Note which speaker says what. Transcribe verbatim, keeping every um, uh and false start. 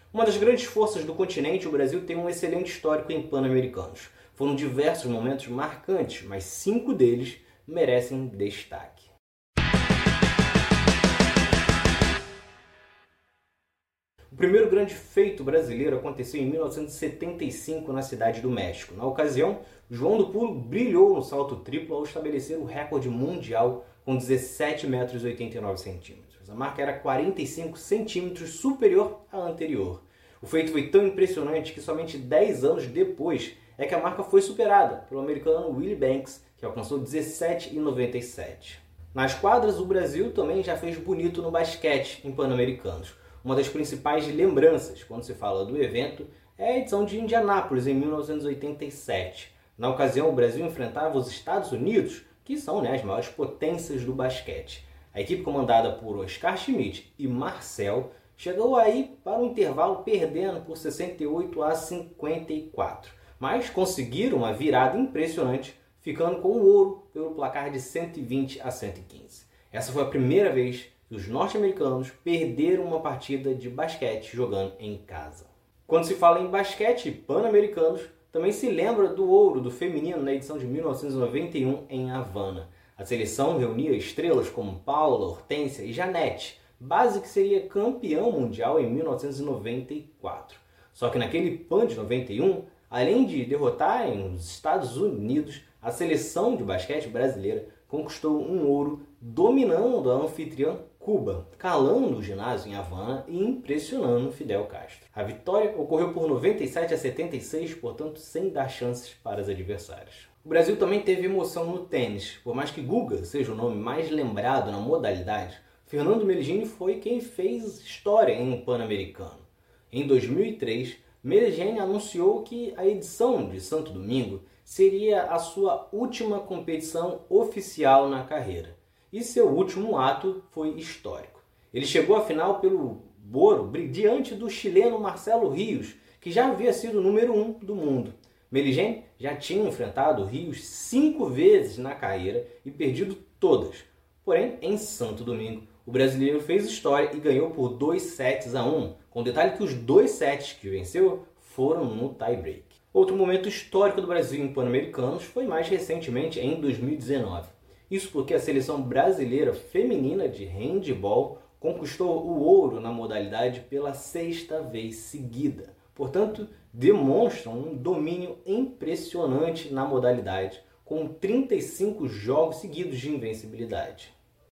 Speaker 1: Uma das grandes forças do continente, o Brasil tem um excelente histórico em Pan-Americanos. Foram diversos momentos marcantes, mas cinco deles merecem destaque. O primeiro grande feito brasileiro aconteceu em mil novecentos e setenta e cinco na Cidade do México. Na ocasião, João do Pulo brilhou no salto triplo ao estabelecer o recorde mundial com dezessete metros e oitenta e nove centímetros. A marca era quarenta e cinco centímetros superior à anterior. O feito foi tão impressionante que somente dez anos depois é que a marca foi superada pelo americano Willie Banks, que alcançou dezessete metros e noventa e sete. Nas quadras, o Brasil também já fez bonito no basquete em Pan-Americanos. Uma das principais lembranças quando se fala do evento é a edição de Indianápolis, em mil novecentos e oitenta e sete. Na ocasião, o Brasil enfrentava os Estados Unidos, que são, né, as maiores potências do basquete. A equipe comandada por Oscar Schmidt e Marcel chegou aí para o intervalo perdendo por sessenta e oito a cinquenta e quatro, mas conseguiram uma virada impressionante, ficando com o ouro pelo placar de cento e vinte a cento e quinze. Essa foi a primeira vez que os norte-americanos perderam uma partida de basquete jogando em casa. Quando se fala em basquete pan-americanos, também se lembra do ouro do feminino na edição de mil novecentos e noventa e um em Havana. A seleção reunia estrelas como Paula, Hortência e Janete, base que seria campeão mundial em mil novecentos e noventa e quatro. Só que naquele Pan de noventa e um, além de derrotarem os Estados Unidos, a seleção de basquete brasileira conquistou um ouro dominando a anfitriã Cuba, calando o ginásio em Havana e impressionando Fidel Castro. A vitória ocorreu por noventa e sete a setenta e seis, portanto sem dar chances para os adversários. O Brasil também teve emoção no tênis. Por mais que Guga seja o nome mais lembrado na modalidade, Fernando Meligeni foi quem fez história em um Pan-Americano. Em dois mil e três, Meligeni anunciou que a edição de Santo Domingo seria a sua última competição oficial na carreira. E seu último ato foi histórico. Ele chegou à final pelo ouro diante do chileno Marcelo Rios, que já havia sido o número um do mundo. Meligeni já tinha enfrentado Rios cinco vezes na carreira e perdido todas. Porém, em Santo Domingo, o brasileiro fez história e ganhou por dois sets a um, com o detalhe que os dois sets que venceu foram no tie-break. Outro momento histórico do Brasil em Pan-Americanos foi mais recentemente em dois mil e dezenove. Isso porque a seleção brasileira feminina de handebol conquistou o ouro na modalidade pela sexta vez seguida. Portanto, demonstram um domínio impressionante na modalidade, com trinta e cinco jogos seguidos de invencibilidade.